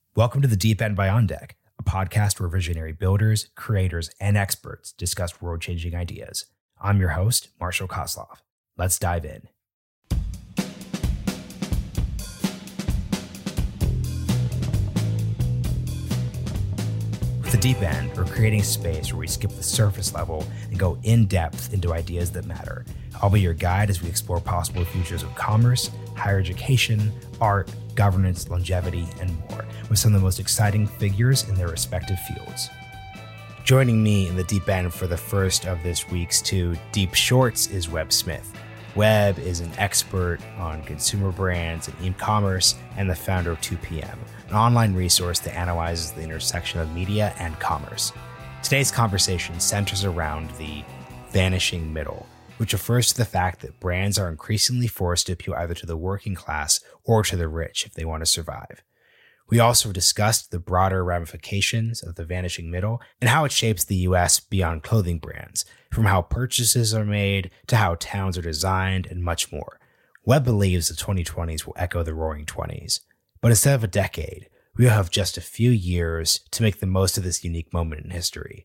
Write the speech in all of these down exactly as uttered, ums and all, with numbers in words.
Welcome to The Deep End by OnDeck, a podcast where visionary builders, creators, and experts discuss world-changing ideas. I'm your host, Marshall Kozlov. Let's dive in. With The Deep End, we're creating space where we skip the surface level and go in-depth into ideas that matter. I'll be your guide as we explore possible futures of commerce, higher education, art, governance, longevity, and more, with some of the most exciting figures in their respective fields. Joining me in The Deep End for the first of this week's two Deep Shorts is Webb Smith. Webb is an expert on consumer brands and e-commerce and the founder of two P M, an online resource that analyzes the intersection of media and commerce. Today's conversation centers around the vanishing middle, which refers to the fact that brands are increasingly forced to appeal either to the working class or to the rich if they want to survive. We also discussed the broader ramifications of the vanishing middle and how it shapes the U S beyond clothing brands, from how purchases are made to how towns are designed and much more. Webb believes the twenty twenties will echo the Roaring Twenties, but instead of a decade, we will have just a few years to make the most of this unique moment in history.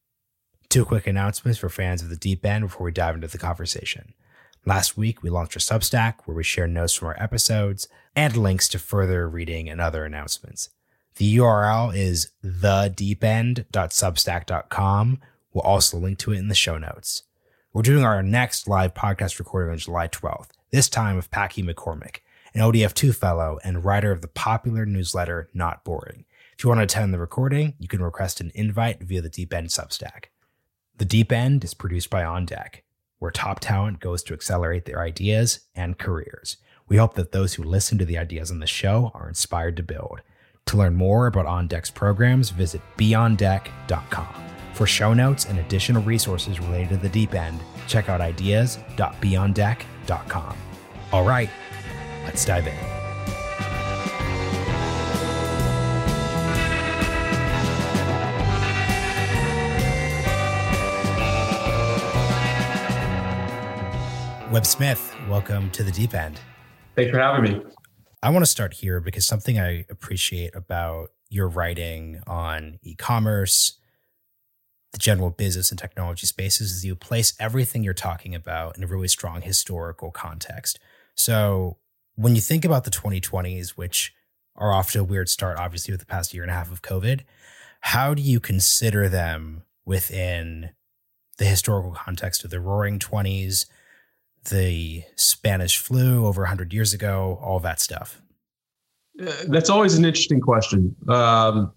Two quick announcements for fans of The Deep End before we dive into the conversation. Last week, we launched a Substack where we share notes from our episodes and links to further reading and other announcements. The U R L is the deep end dot substack dot com. We'll also link to it in the show notes. We're doing our next live podcast recording on July twelfth, this time with Packy McCormick, an O D F two fellow and writer of the popular newsletter Not Boring. If you want to attend the recording, you can request an invite via the Deep End Substack. The Deep End is produced by OnDeck, where top talent goes to accelerate their ideas and careers. We hope that those who listen to the ideas on the show are inspired to build. To learn more about OnDeck's programs, visit be on deck dot com. For show notes and additional resources related to The Deep End, check out ideas dot be on deck dot com. All right, let's dive in. Webb Smith, welcome to The Deep End. Thanks for having me. I want to start here because something I appreciate about your writing on e-commerce, the general business and technology spaces, is you place everything you're talking about in a really strong historical context. So when you think about the twenty twenties, which are off to a weird start, obviously, with the past year and a half of COVID, how do you consider them within the historical context of the Roaring Twenties, the Spanish flu over one hundred years ago, all that stuff? Uh, that's always an interesting question. Um,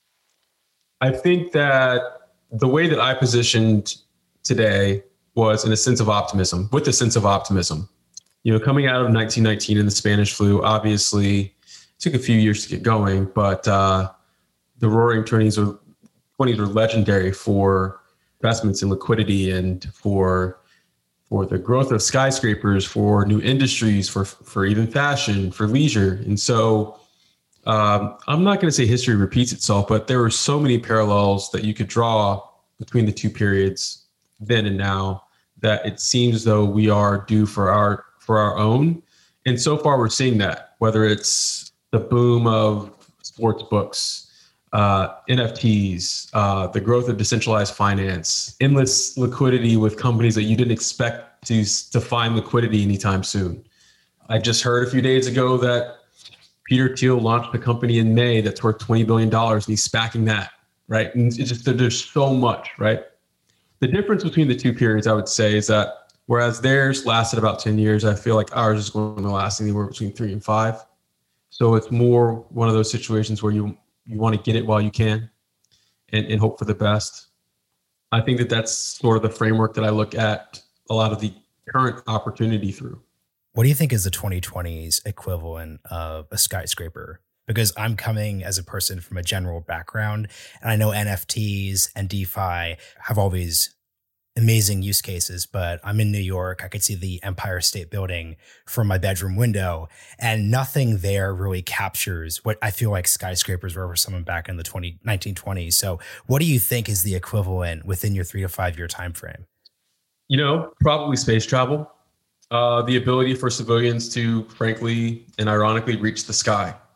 I think that the way that I positioned today was in a sense of optimism, with a sense of optimism. You know, coming out of nineteen nineteen and the Spanish flu, obviously took a few years to get going, but uh, the Roaring Twenties are, twenties are legendary for investments in liquidity and for for the growth of skyscrapers, for new industries, for for even fashion, for leisure. And so um, I'm not going to say history repeats itself, but there were so many parallels that you could draw between the two periods, then and now, that it seems though we are due for our for our own. And so far we're seeing that, whether it's the boom of sports books, Uh, N F Ts, uh, the growth of decentralized finance, endless liquidity with companies that you didn't expect to, to find liquidity anytime soon. I just heard a few days ago that Peter Thiel launched a company in May that's worth twenty billion dollars and he's SPACing that, right? And it's just, there's so much, right? The difference between the two periods, I would say, is that whereas theirs lasted about ten years, I feel like ours is going to last anywhere between three and five. So it's more one of those situations where you You want to get it while you can and, and hope for the best. I think that that's sort of the framework that I look at a lot of the current opportunity through. What do you think is the twenty twenties equivalent of a skyscraper? Because I'm coming as a person from a general background, and I know N F Ts and DeFi have all these amazing use cases, but I'm in New York. I could see the Empire State Building from my bedroom window, and nothing there really captures what I feel like skyscrapers were for someone back in the nineteen twenties. So what do you think is the equivalent within your three to five year time frame? You know, probably space travel, uh, the ability for civilians to, frankly and ironically, reach the sky.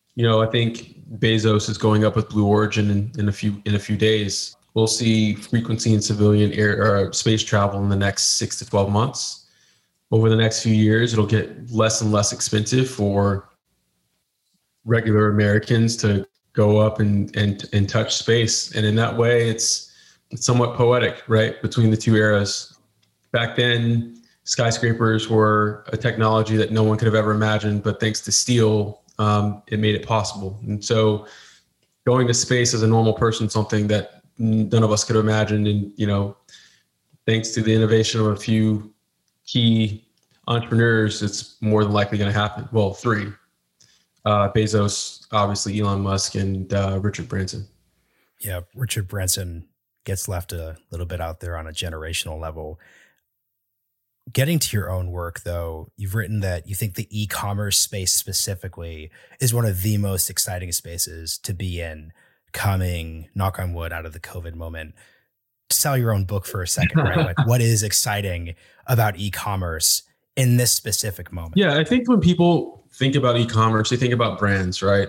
You know, I think Bezos is going up with Blue Origin in, in a few in a few days. We'll see frequency in civilian air or space travel in the next six to twelve months. Over the next few years, it'll get less and less expensive for regular Americans to go up and and and touch space. And in that way, it's, it's somewhat poetic, right? Between the two eras. Back then, skyscrapers were a technology that no one could have ever imagined, but thanks to steel, um, it made it possible. And so going to space as a normal person, something that none of us could have imagined. And, you know, thanks to the innovation of a few key entrepreneurs, it's more than likely going to happen. Well, three, uh, Bezos, obviously Elon Musk, and uh, Richard Branson. Yeah. Richard Branson gets left a little bit out there on a generational level. Getting to your own work, though, you've written that you think the e-commerce space specifically is one of the most exciting spaces to be in coming, knock on wood, out of the COVID moment. Sell your own book for a second, right? Like, what is exciting about e-commerce in this specific moment? Yeah, I think when people think about e-commerce, they think about brands, right?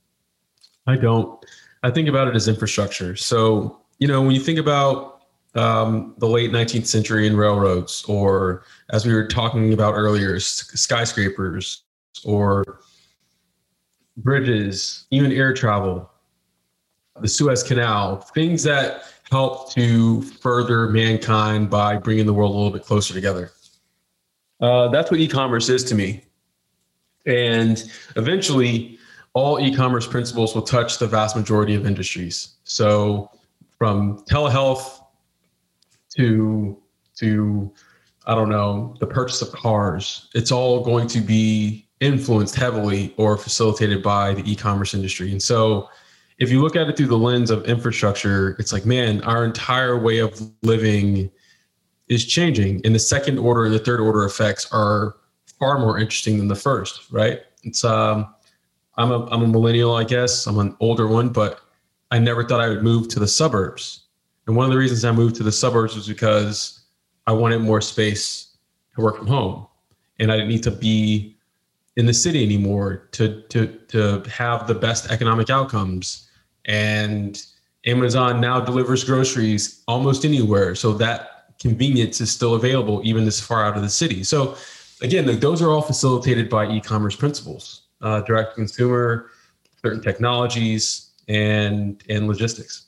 I don't. I think about it as infrastructure. So, you know, when you think about um, the late nineteenth century and railroads, or as we were talking about earlier, skyscrapers or bridges, even air travel, the Suez Canal, things that help to further mankind by bringing the world a little bit closer together. Uh, that's what e-commerce is to me. And eventually, all e-commerce principles will touch the vast majority of industries. So from telehealth to, to, I don't know, the purchase of cars, it's all going to be influenced heavily or facilitated by the e-commerce industry. And so if you look at it through the lens of infrastructure, it's like, man, our entire way of living is changing. And the second order and the third order effects are far more interesting than the first, right? It's, um, I'm a, I'm a millennial, I guess. I'm an older one, but I never thought I would move to the suburbs. And one of the reasons I moved to the suburbs was because I wanted more space to work from home. And I didn't need to be in the city anymore to, to, to have the best economic outcomes. And Amazon now delivers groceries almost anywhere. So that convenience is still available even this far out of the city. So again, like, those are all facilitated by e-commerce principles, uh, direct to consumer, certain technologies, and, and logistics.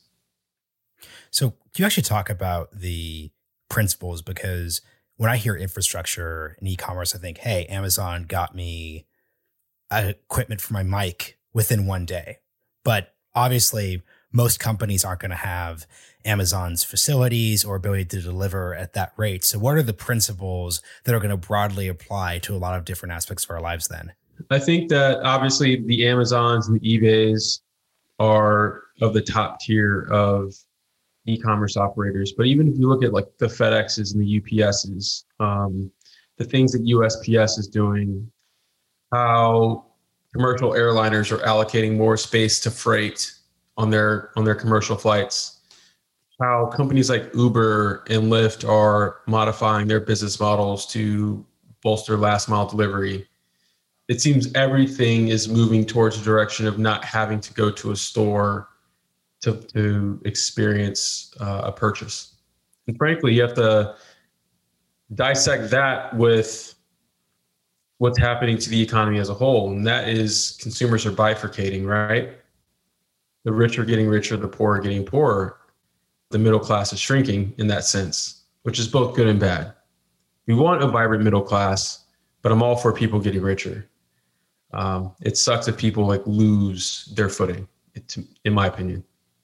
So can you actually talk about the principles? Because when I hear infrastructure and e-commerce, I think, hey, Amazon got me equipment for my mic within one day. But obviously, most companies aren't going to have Amazon's facilities or ability to deliver at that rate. So what are the principles that are going to broadly apply to a lot of different aspects of our lives then? I think that obviously the Amazons and the eBays are of the top tier of e-commerce operators. But even if you look at like the FedExes and the U P S's, um, the things that U S P S is doing, how commercial airliners are allocating more space to freight on their on their commercial flights, how companies like Uber and Lyft are modifying their business models to bolster last mile delivery. It seems everything is moving towards the direction of not having to go to a store to, to experience uh, a purchase. And frankly, you have to dissect that with what's happening to the economy as a whole. And that is, consumers are bifurcating, right? The rich are getting richer, the poor are getting poorer. The middle class is shrinking in that sense, which is both good and bad. We want a vibrant middle class, but I'm all for people getting richer. Um, it sucks if people like lose their footing, in my opinion.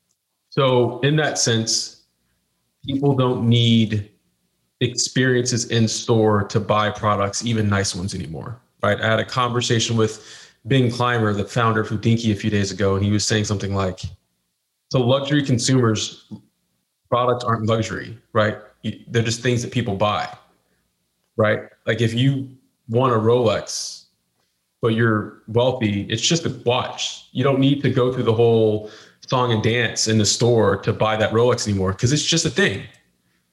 So in that sense, people don't need experiences in store to buy products, even nice ones anymore, right? I had a conversation with Ben Clymer, the founder of Hodinkee, a few days ago, and he was saying something like, so luxury consumers, products aren't luxury, right? They're just things that people buy, right? Like if you want a Rolex, but you're wealthy, it's just a watch. You don't need to go through the whole song and dance in the store to buy that Rolex anymore, because it's just a thing.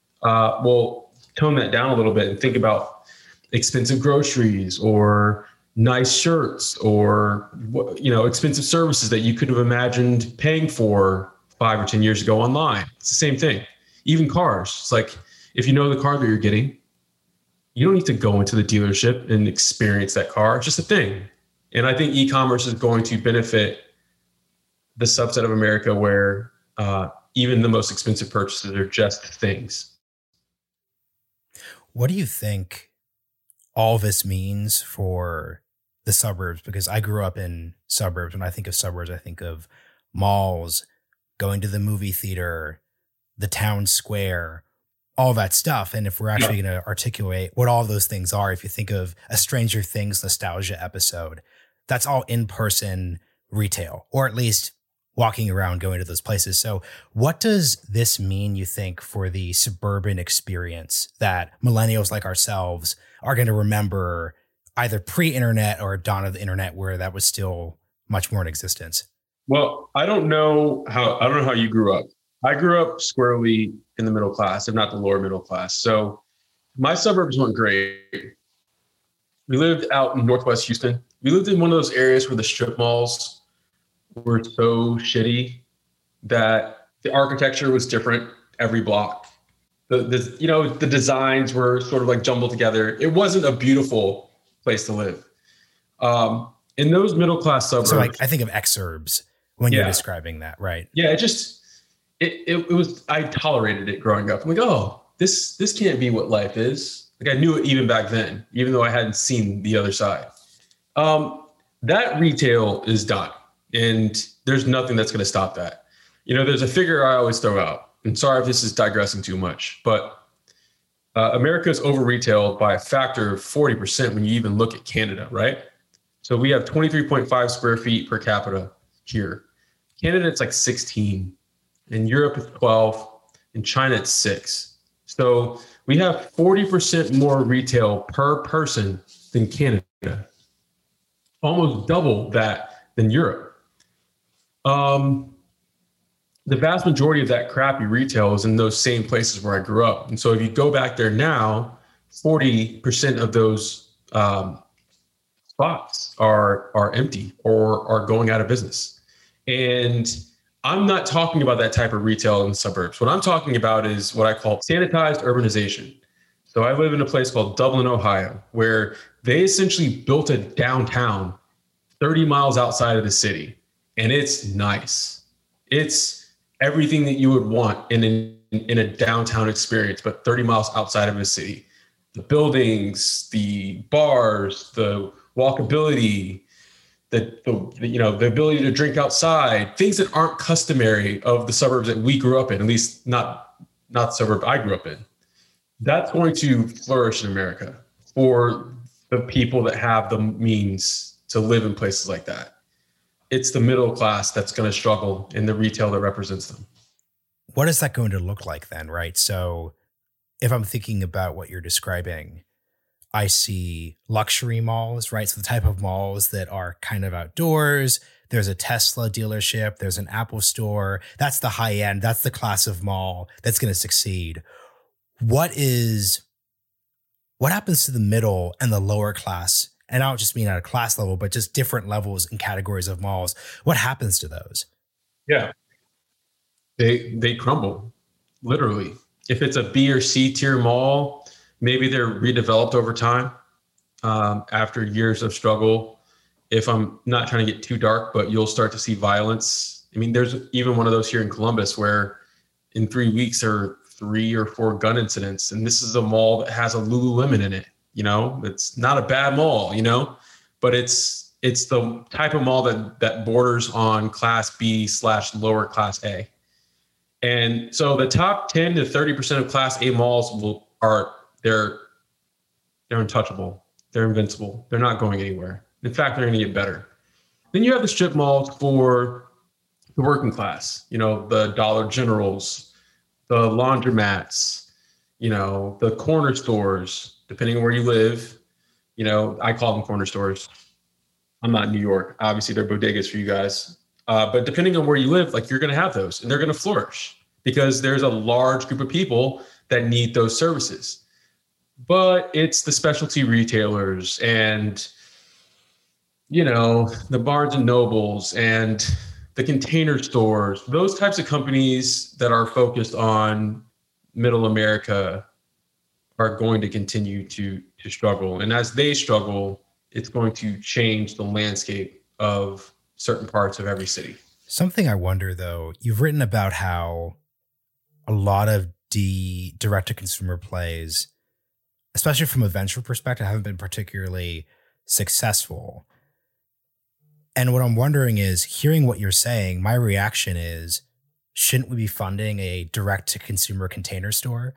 Uh, well, tone that down a little bit and think about expensive groceries or nice shirts or, you know, expensive services that you could have imagined paying for five or ten years ago online. It's the same thing. Even cars. It's like, if you know the car that you're getting, you don't need to go into the dealership and experience that car. It's just a thing. And I think e-commerce is going to benefit the subset of America where uh, even the most expensive purchases are just things. What do you think all this means for the suburbs? Because I grew up in suburbs. When I think of suburbs, I think of malls, going to the movie theater, the town square, all that stuff. And if we're actually yeah. going to articulate what all those things are, if you think of a Stranger Things nostalgia episode, that's all in-person retail, or at least walking around, going to those places. So what does this mean, you think, for the suburban experience that millennials like ourselves are going to remember, either pre-internet or dawn of the internet, where that was still much more in existence? Well, I don't know how, I don't know how you grew up. I grew up squarely in the middle class, if not the lower middle class. So my suburbs weren't great. We lived out in Northwest Houston. We lived in one of those areas where the strip malls were so shitty that the architecture was different every block. The, the you know, the designs were sort of like jumbled together. It wasn't a beautiful place to live. Um, in those middle class suburbs. So like, I think of exurbs when yeah. you're describing that, right? Yeah, it just, it, it it was, I tolerated it growing up. I'm like, oh, this this can't be what life is. Like I knew it even back then, even though I hadn't seen the other side. Um, that retail is done, and there's nothing that's going to stop that. You know, there's a figure I always throw out, and sorry if this is digressing too much, but uh, America is over retailed by a factor of forty percent when you even look at Canada, right? So we have twenty-three point five square feet per capita here. Canada, it's like sixteen. In Europe, it's twelve. In China, it's six. So we have forty percent more retail per person than Canada. Almost double that than Europe. Um, the vast majority of that crappy retail is in those same places where I grew up. And so if you go back there now, forty percent of those um, spots are, are empty or are going out of business. And I'm not talking about that type of retail in the suburbs. What I'm talking about is what I call sanitized urbanization. So I live in a place called Dublin, Ohio, where they essentially built a downtown thirty miles outside of the city. And it's nice. It's everything that you would want in a, in a downtown experience, but thirty miles outside of a city. The buildings, the bars, the walkability, the, the you know the ability to drink outside, things that aren't customary of the suburbs that we grew up in, at least not not the suburb I grew up in. That's going to flourish in America for the people that have the means to live in places like that. It's the middle class that's going to struggle in the retail that represents them. What is that going to look like then, right? So if I'm thinking about what you're describing, I see luxury malls, right? So the type of malls that are kind of outdoors. There's a Tesla dealership. There's an Apple store. That's the high end. That's the class of mall that's going to succeed. What is, what happens to the middle and the lower class? And I don't just mean at a class level, but just different levels and categories of malls. What happens to those? Yeah, they they crumble, literally. If it's a B or C tier mall, maybe they're redeveloped over time um, after years of struggle. If I'm not trying to get too dark, but you'll start to see violence. I mean, there's even one of those here in Columbus where in three weeks there are three or four gun incidents. And this is a mall that has a Lululemon in it. You know, it's not a bad mall, you know, but it's it's the type of mall that that borders on class B slash lower class A. And so the top ten to thirty percent of class A malls will are they're they're untouchable. They're invincible. They're not going anywhere. In fact, they're going to get better. Then you have the strip malls for the working class, you know, the Dollar Generals, the laundromats, you know, the corner stores, depending on where you live. You know, I call them corner stores. I'm not in New York. Obviously, they're bodegas for you guys. Uh, but depending on where you live, like you're going to have those and they're going to flourish because there's a large group of people that need those services. But it's the specialty retailers and you know, the Barnes and Nobles and the Container Stores, those types of companies that are focused on middle America are going to continue to to struggle. And as they struggle, it's going to change the landscape of certain parts of every city. Something I wonder, though, you've written about how a lot of the direct-to-consumer plays, especially from a venture perspective, haven't been particularly successful. And what I'm wondering is, hearing what you're saying, my reaction is, shouldn't we be funding a direct-to-consumer Container Store?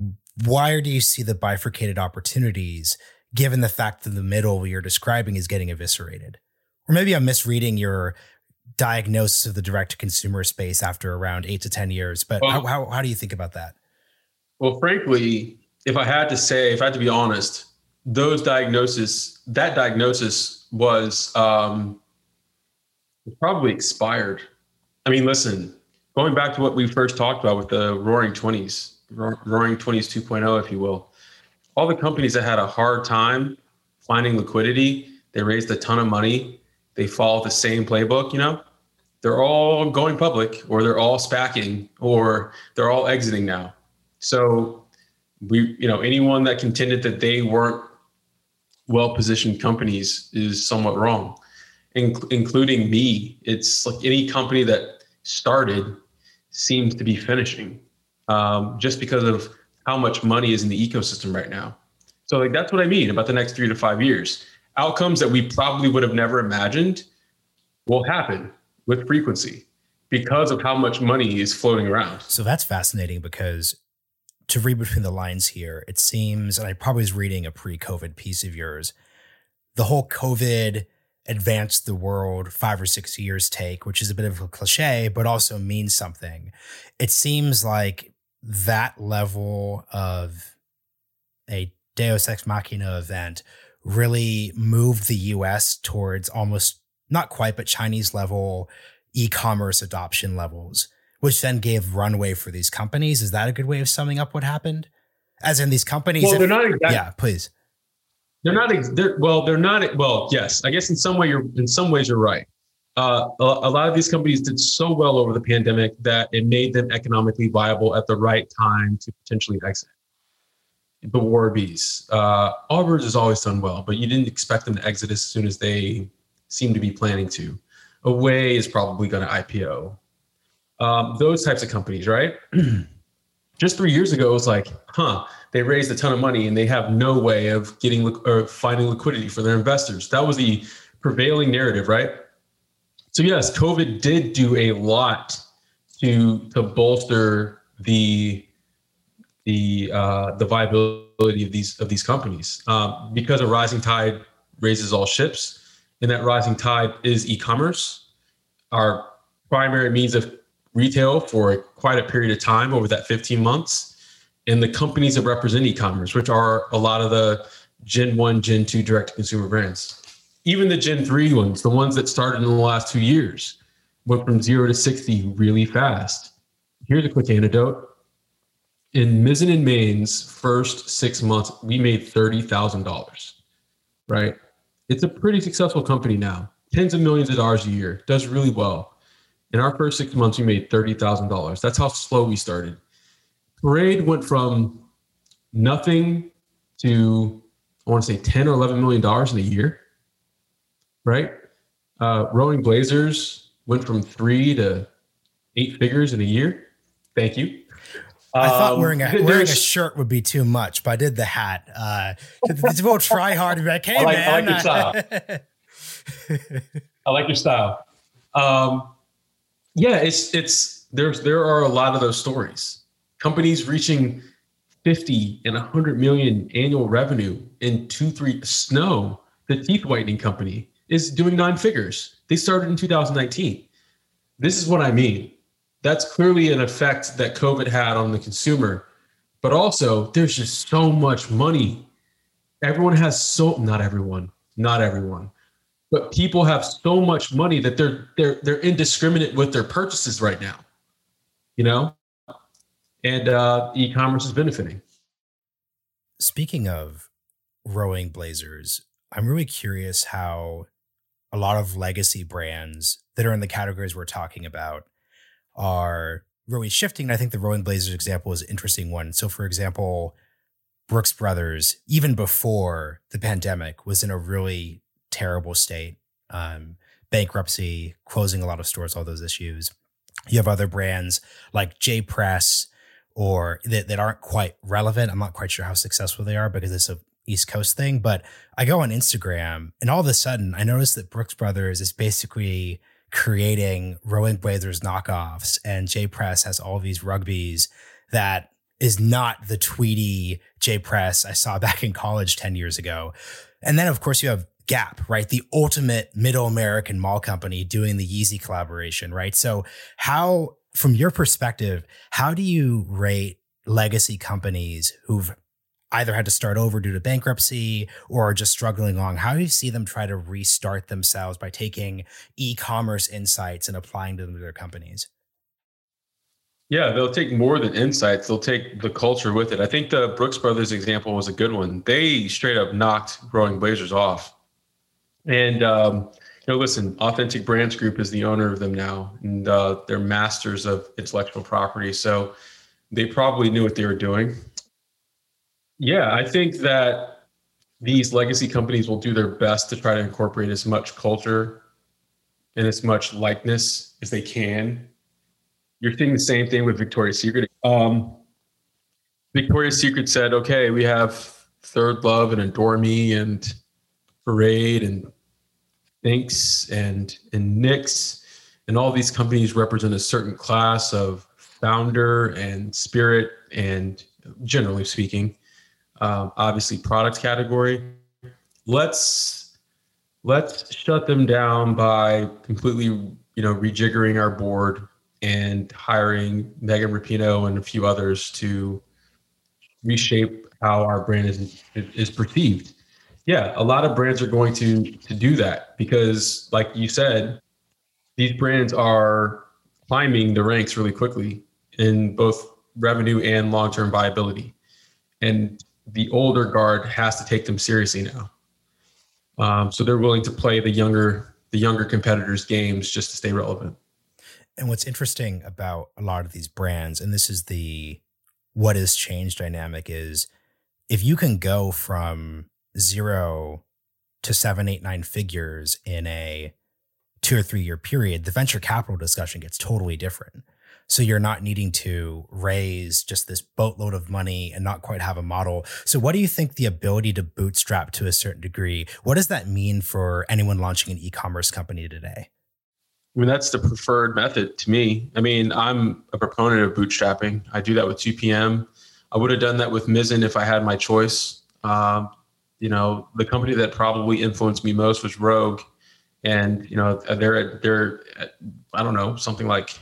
Why do you see the bifurcated opportunities, given the fact that the middle you're describing is getting eviscerated? Or maybe I'm misreading your diagnosis of the direct-to-consumer space after around eight to ten years, but well, how, how, how do you think about that? Well, frankly, if I had to say, if I had to be honest, those diagnosis, that diagnosis was um, probably expired. I mean, listen, going back to what we first talked about with the Roaring Twenties, Roaring Twenties two point oh, if you will, all the companies that had a hard time finding liquidity, they raised a ton of money, they follow the same playbook, you know, they're all going public, or they're all SPACing, or they're all exiting now. So we, you know, anyone that contended that they weren't well-positioned companies is somewhat wrong, In- including me. It's like any company that started seems to be finishing, um, just because of how much money is in the ecosystem right now. So like, that's what I mean about the next three to five years. Outcomes that we probably would have never imagined will happen with frequency because of how much money is floating around. So that's fascinating, because to read between the lines here, it seems, and I probably was reading a pre-COVID piece of yours, the whole COVID advanced the world five or six years take, which is a bit of a cliche, but also means something. It seems like that level of a Deus Ex Machina event really moved the U S towards almost, not quite, but Chinese level e-commerce adoption levels, which then gave runway for these companies. Is that a good way of summing up what happened? As in these companies? Well, if, they're not exactly, yeah, please. They're not, they're, well, they're not, well, yes, I guess in some way you're, in some ways you're right. Uh, a, a lot of these companies did so well over the pandemic that it made them economically viable at the right time to potentially exit. The Warbies, uh, Allbirds has always done well, but you didn't expect them to exit as soon as they seem to be planning to. Away is probably going to I P O. Um, those types of companies, right? Just three years ago, it was like, huh, they raised a ton of money and they have no way of getting or finding liquidity for their investors. That was the prevailing narrative, right? So yes, COVID did do a lot to to bolster the the uh, the viability of these of these companies, um, because a rising tide raises all ships, and that rising tide is e-commerce, our primary means of retail for quite a period of time over that fifteen months. And the companies that represent e-commerce, which are a lot of the Gen one, Gen two direct-to-consumer brands. Even the Gen three ones, the ones that started in the last two years, went from zero to sixty really fast. Here's a quick anecdote. In Mizzen and Main's first six months, we made thirty thousand dollars, right? It's a pretty successful company now. Tens of millions of dollars a year, does really well. In our first six months, we made thirty thousand dollars. That's how slow we started. Parade went from nothing to, I want to say ten or eleven million dollars in a year, right? Uh, Rowing Blazers went from three to eight figures in a year. Thank you. I thought wearing a wearing a shirt would be too much, but I did the hat. Uh, it's about try hard to be like, hey, I like, man. I like your style. I like your style. Um, yeah, it's it's there's there are a lot of those stories. Companies reaching fifty and one hundred million annual revenue in two, three. Snow, the teeth whitening company, is doing nine figures. They started in two thousand nineteen. This is what I mean. That's clearly an effect that COVID had on the consumer, but also there's just so much money. Everyone has so, not everyone, not everyone, but people have so much money that they're, they're, they're indiscriminate with their purchases right now, you know, and uh, e-commerce is benefiting. Speaking of Rowing Blazers, I'm really curious how a lot of legacy brands that are in the categories we're talking about are really shifting. I think the Rolling Blazers example is an interesting one. So for example, Brooks Brothers, even before the pandemic, was in a really terrible state. Um, bankruptcy, closing a lot of stores, all those issues. You have other brands like J Press or that, that aren't quite relevant. I'm not quite sure how successful they are because it's a East Coast thing, but I go on Instagram and all of a sudden I notice that Brooks Brothers is basically creating Rolling Blazers knockoffs, and J Press has all these rugbies that is not the Tweety J Press I saw back in college ten years ago. And then of course you have Gap, right? The ultimate middle American mall company doing the Yeezy collaboration, right? So how, from your perspective, how do you rate legacy companies who've either had to start over due to bankruptcy or are just struggling along? How do you see them try to restart themselves by taking e-commerce insights and applying them to their companies? Yeah, they'll take more than insights. They'll take the culture with it. I think the Brooks Brothers example was a good one. They straight up knocked Rolling Blazers off. And, um, you know, listen, Authentic Brands Group is the owner of them now, and uh, they're masters of intellectual property. So they probably knew what they were doing. Yeah, I think that these legacy companies will do their best to try to incorporate as much culture and as much likeness as they can. You're seeing the same thing with Victoria's Secret. Um, Victoria's Secret said, okay, we have Third Love and Adore Me and Parade and Thinx and, and Knix, and all these companies represent a certain class of founder and spirit and, generally speaking, um, obviously product category. Let's let's shut them down by completely, you know, rejiggering our board and hiring Megan Rapinoe and a few others to reshape how our brand is is perceived. Yeah, a lot of brands are going to to do that because, like you said, these brands are climbing the ranks really quickly in both revenue and long-term viability. And the older guard has to take them seriously now. Um, so they're willing to play the younger the younger competitors' games just to stay relevant. And what's interesting about a lot of these brands, and this is the what has changed dynamic, is if you can go from zero to seven, eight, nine figures in a two or three year period, the venture capital discussion gets totally different. So you're not needing to raise just this boatload of money and not quite have a model. So what do you think the ability to bootstrap to a certain degree, what does that mean for anyone launching an e-commerce company today? I mean, that's the preferred method to me. I mean, I'm a proponent of bootstrapping. I do that with two P M. I would have done that with Mizzen if I had my choice. Um, you know, the company that probably influenced me most was Rogue. And, you know, they're, they're, I don't know, something like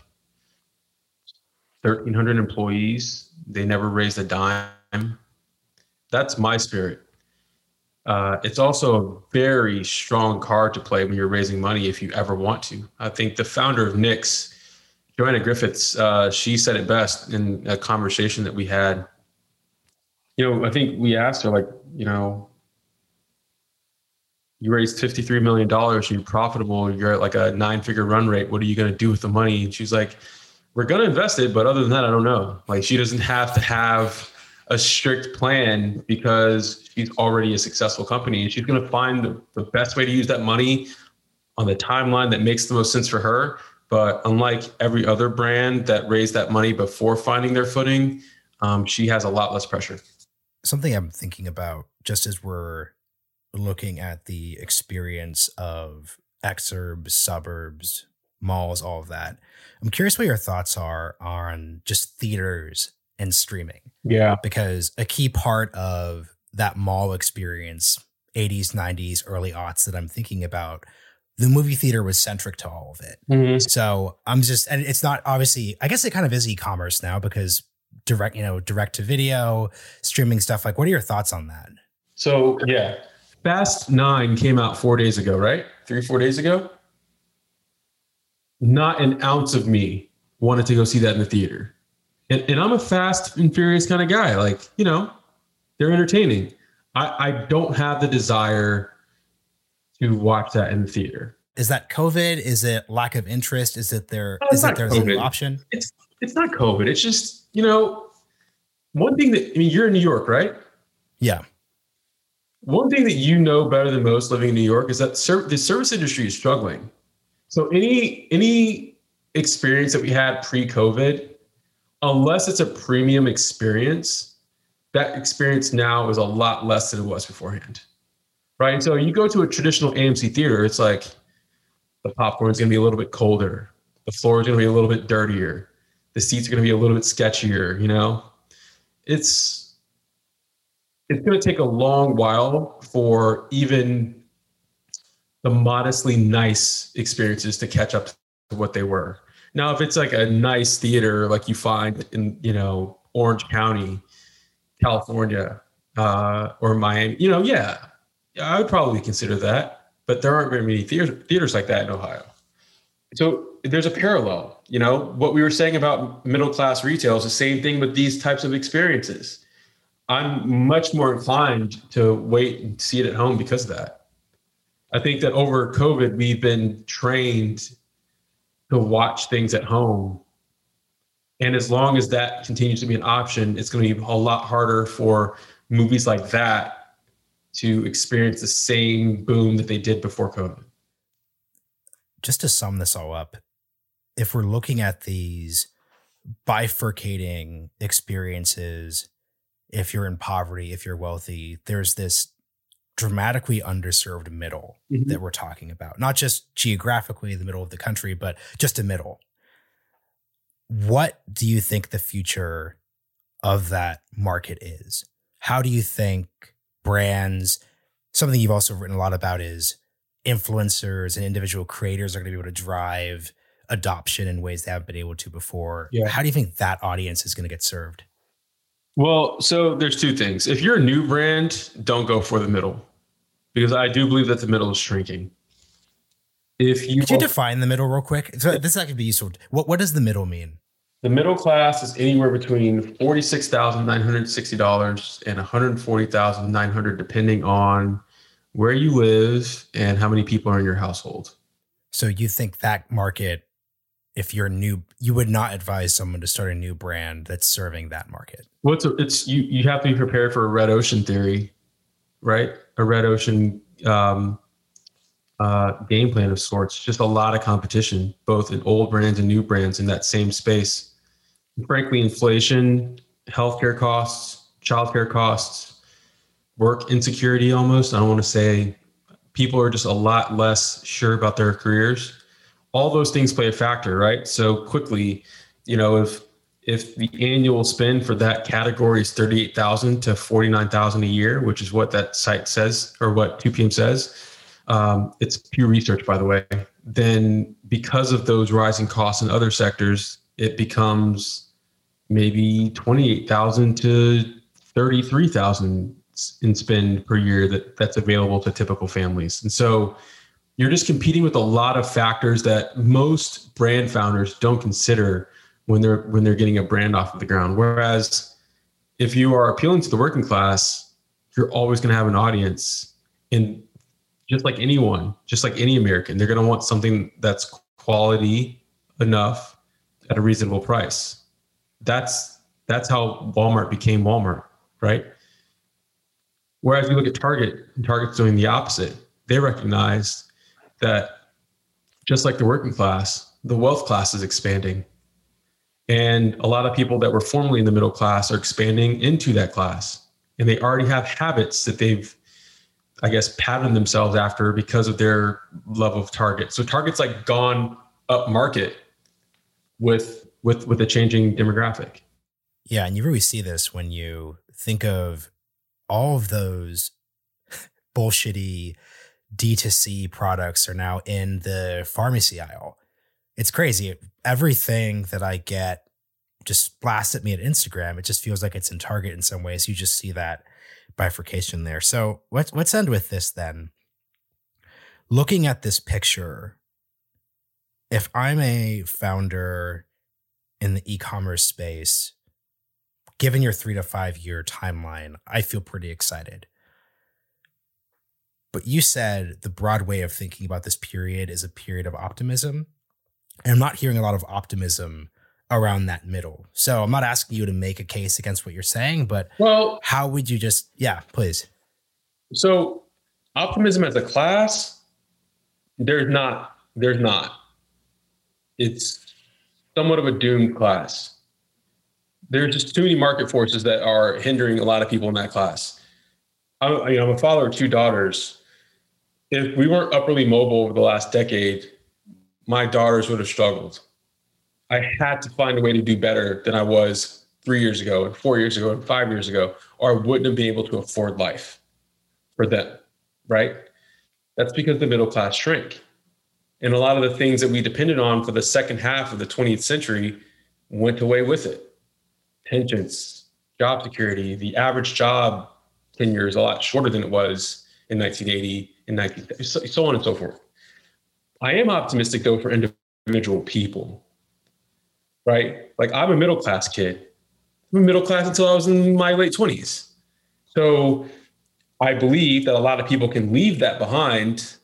thirteen hundred employees. They never raised a dime. That's my spirit. Uh, it's also a very strong card to play when you're raising money if you ever want to. I think the founder of Knix, Joanna Griffiths, uh, she said it best in a conversation that we had. You know, I think we asked her, like, you know, you raised fifty-three million dollars, you're profitable, you're at like a nine figure run rate. What are you going to do with the money? And she's like, we're going to invest it. But other than that, I don't know. Like, she doesn't have to have a strict plan because she's already a successful company, and she's going to find the, the best way to use that money on the timeline that makes the most sense for her. But unlike every other brand that raised that money before finding their footing, um, she has a lot less pressure. Something I'm thinking about just as we're looking at the experience of exurbs, suburbs, malls, all of that, I'm curious what your thoughts are on just theaters and streaming. Yeah. Because a key part of that mall experience, eighties, nineties, early aughts that I'm thinking about, the movie theater was centric to all of it. Mm-hmm. So I'm just, and it's not obviously, I guess it kind of is e-commerce now because direct, you know, direct to video, streaming stuff. Like, what are your thoughts on that? So, yeah. Fast Nine came out four days ago, right? Three, four days ago. Not an ounce of me wanted to go see that in the theater. And, and I'm a fast and furious kind of guy. Like, you know, they're entertaining. I, I don't have the desire to watch that in the theater. Is that COVID? Is it lack of interest? Is it there? No, Is it not there's a new COVID. option? It's it's not COVID. It's just, you know, one thing that, I mean, you're in New York, right? Yeah. One thing that you know better than most living in New York is that ser- the service industry is struggling. So any any experience that we had pre-COVID, unless it's a premium experience, that experience now is a lot less than it was beforehand, right? And so you go to a traditional A M C theater, it's like the popcorn is going to be a little bit colder, the floor is going to be a little bit dirtier, the seats are going to be a little bit sketchier. You know, it's it's going to take a long while for even the modestly nice experiences to catch up to what they were. Now, if it's like a nice theater, like you find in, you know, Orange County, California, uh, or Miami, you know, yeah, I would probably consider that, but there aren't very many theaters, theaters like that in Ohio. So there's a parallel, you know, what we were saying about middle-class retail is the same thing with these types of experiences. I'm much more inclined to wait and see it at home because of that. I think that over COVID, we've been trained to watch things at home. And as long as that continues to be an option, it's going to be a lot harder for movies like that to experience the same boom that they did before COVID. Just to sum this all up, if we're looking at these bifurcating experiences, if you're in poverty, if you're wealthy, there's this dramatically underserved middle mm-hmm. that we're talking about, not just geographically the middle of the country, but just a middle. What do you think the future of that market is? How do you think brands, something you've also written a lot about is influencers and individual creators are going to be able to drive adoption in ways they haven't been able to before. Yeah. How do you think that audience is going to get served? Well, so there's two things. If you're a new brand, don't go for the middle, because I do believe that the middle is shrinking. If you Could you define the middle real quick? So yeah. This is actually be useful. What what does the middle mean? The middle class is anywhere between forty-six thousand nine hundred sixty dollars and one hundred forty thousand nine hundred dollars, depending on where you live and how many people are in your household. So you think that market, if you're new, you would not advise someone to start a new brand that's serving that market? Well, it's, a, it's you. You have to be prepared for a red ocean theory, right? A red ocean um, uh, game plan of sorts. Just a lot of competition, both in old brands and new brands in that same space. And frankly, inflation, healthcare costs, childcare costs, work insecurity. Almost, I don't want to say. People are just a lot less sure about their careers. All those things play a factor, right? So quickly, you know, if if the annual spend for that category is thirty-eight thousand to forty-nine thousand a year, which is what that site says, or what two P M says, um, it's Pew Research, by the way, then because of those rising costs in other sectors, it becomes maybe twenty-eight thousand to thirty-three thousand in spend per year that that's available to typical families. And so you're just competing with a lot of factors that most brand founders don't consider when they're when they're getting a brand off of the ground. Whereas if you are appealing to the working class, you're always going to have an audience. And just like anyone, just like any American, they're going to want something that's quality enough at a reasonable price. That's that's how Walmart became Walmart, right? Whereas you look at Target, and Target's doing the opposite. They recognized that just like the working class, the wealth class is expanding. And a lot of people that were formerly in the middle class are expanding into that class. And they already have habits that they've, I guess, patterned themselves after because of their love of Target. So Target's like gone up market with, with, with a changing demographic. Yeah. And you really see this when you think of all of those bullshitty D two C products are now in the pharmacy aisle. It's crazy. Everything that I get just blasts at me at Instagram. It just feels like it's in Target in some ways. You just see that bifurcation there. So let's, let's end with this then. Looking at this picture, if I'm a founder in the e-commerce space, given your three to five year timeline, I feel pretty excited. But you said the broad way of thinking about this period is a period of optimism. And I'm not hearing a lot of optimism around that middle. So I'm not asking you to make a case against what you're saying, but well, how would you just, yeah, please. So optimism as a class, there's not, there's not. It's somewhat of a doomed class. There's just too many market forces that are hindering a lot of people in that class. I'm, you know, I'm a father of two daughters. If we weren't upwardly mobile over the last decade, my daughters would have struggled. I had to find a way to do better than I was three years ago and four years ago and five years ago, or I wouldn't have been able to afford life for them, right? That's because the middle class shrank. And a lot of the things that we depended on for the second half of the twentieth century went away with it. Pensions, job security, the average job tenure is a lot shorter than it was in nineteen eighty, in nineteen, so, so on and so forth. I am optimistic though for individual people, right? Like I'm a middle class kid. I'm a middle class until I was in my late twenties. So I believe that a lot of people can leave that behind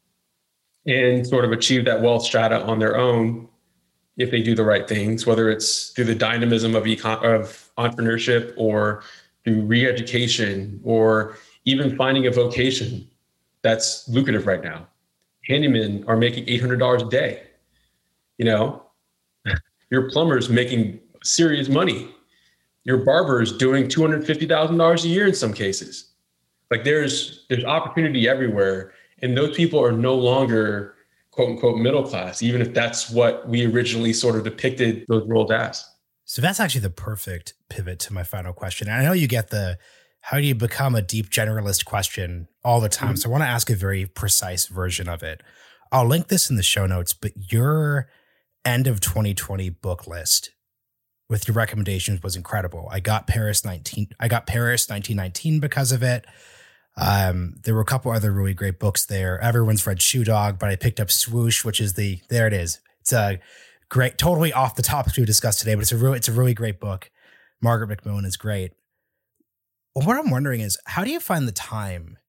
and sort of achieve that wealth strata on their own if they do the right things, whether it's through the dynamism of, econ- of entrepreneurship or through re-education or even finding a vocation that's lucrative right now. Handymen are making eight hundred dollars a day. You know, your plumber's making serious money. Your barber's doing two hundred fifty thousand dollars a year in some cases. Like there's there's opportunity everywhere. And those people are no longer quote unquote middle class, even if that's what we originally sort of depicted those roles as. So that's actually the perfect pivot to my final question. And I know you get the, how do you become a deep generalist question all the time. Mm-hmm. So I want to ask a very precise version of it. I'll link this in the show notes, but your end of twenty twenty book list with your recommendations was incredible. I got Paris nineteen, I got Paris nineteen nineteen because of it. Um, there were a couple other really great books there. Everyone's read Shoe Dog, but I picked up Swoosh, which is the, there it is. It's a great, totally off the topics we discussed today, but it's a really, it's a really great book. Margaret McMillan is great. Well, what I'm wondering is, how do you find the time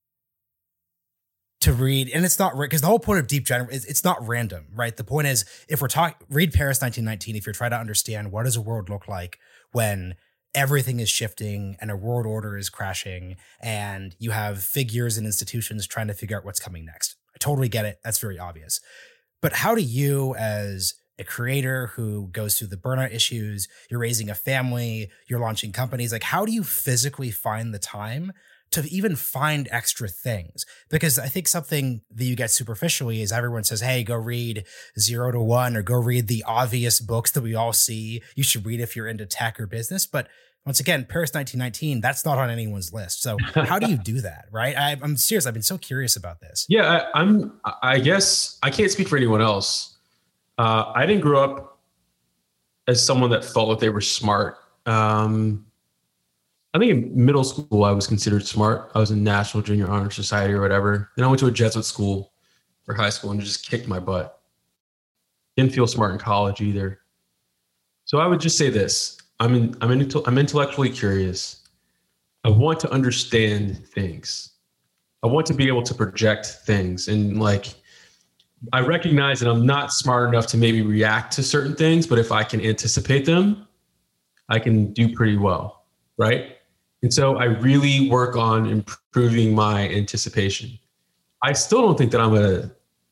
to read? And it's not, because the whole point of deep general is it's not random, right? The point is, if we're talking, read Paris nineteen nineteen, if you're trying to understand what does a world look like when everything is shifting and a world order is crashing and you have figures and institutions trying to figure out what's coming next. I totally get it. That's very obvious. But how do you, as a creator who goes through the burnout issues, you're raising a family, you're launching companies, like how do you physically find the time to even find extra things? Because I think something that you get superficially is everyone says, hey, go read Zero to One or go read the obvious books that we all see. You should read if you're into tech or business. But once again, Paris nineteen nineteen, that's not on anyone's list. So how do you do that? Right. I, I'm serious. I've been so curious about this. Yeah, I, I'm, I guess I can't speak for anyone else. Uh, I didn't grow up as someone that felt like they were smart. Um, I think in middle school, I was considered smart. I was in National Junior Honor Society or whatever. Then I went to a Jesuit school for high school and just kicked my butt. Didn't feel smart in college either. So I would just say this. I'm in, I'm in, I'm intellectually curious. I want to understand things. I want to be able to project things. And like, I recognize that I'm not smart enough to maybe react to certain things, but if I can anticipate them, I can do pretty well, right? And so I really work on improving my anticipation. I still don't think that I'm a,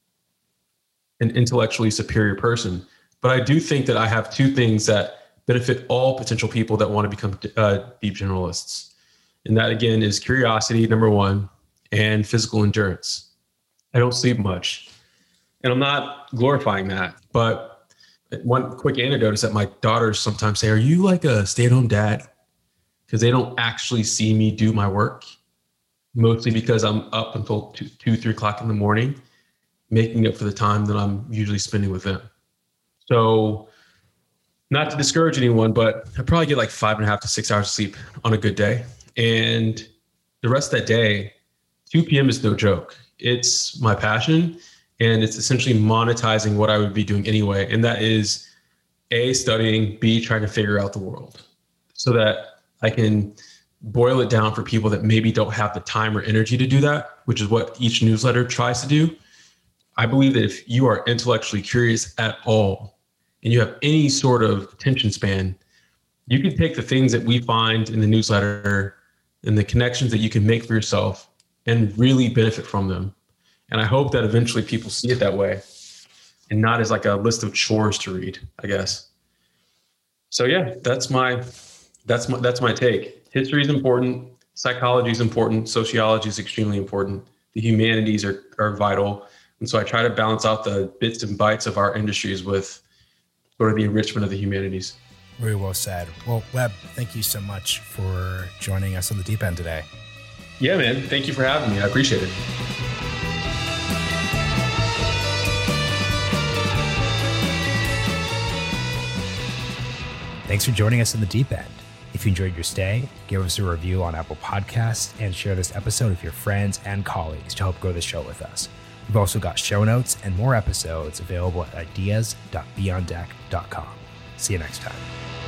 an intellectually superior person, but I do think that I have two things that benefit all potential people that want to become uh, deep generalists. And that, again, is curiosity, number one, and physical endurance. I don't sleep much. And I'm not glorifying that. But one quick anecdote is that my daughters sometimes say, are you like a stay-at-home dad? Because they don't actually see me do my work, mostly because I'm up until two, two, three o'clock in the morning, making up for the time that I'm usually spending with them. So not to discourage anyone, but I probably get like five and a half to six hours of sleep on a good day. And the rest of that day, two p.m. is no joke. It's my passion, and it's essentially monetizing what I would be doing anyway. And that is A, studying, B, trying to figure out the world so that I can boil it down for people that maybe don't have the time or energy to do that, which is what each newsletter tries to do. I believe that if you are intellectually curious at all and you have any sort of attention span, you can take the things that we find in the newsletter and the connections that you can make for yourself and really benefit from them. And I hope that eventually people see it that way and not as like a list of chores to read, I guess. So yeah, that's my, that's my, that's my take. History is important. Psychology is important. Sociology is extremely important. The humanities are, are vital. And so I try to balance out the bits and bytes of our industries with sort of the enrichment of the humanities. Very well said. Well, Webb, thank you so much for joining us on the Deep End today. Yeah, man. Thank you for having me. I appreciate it. Thanks for joining us in the Deep End. If you enjoyed your stay, give us a review on Apple Podcasts and share this episode with your friends and colleagues to help grow the show with us. We've also got show notes and more episodes available at ideas dot beyond deck dot com. See you next time.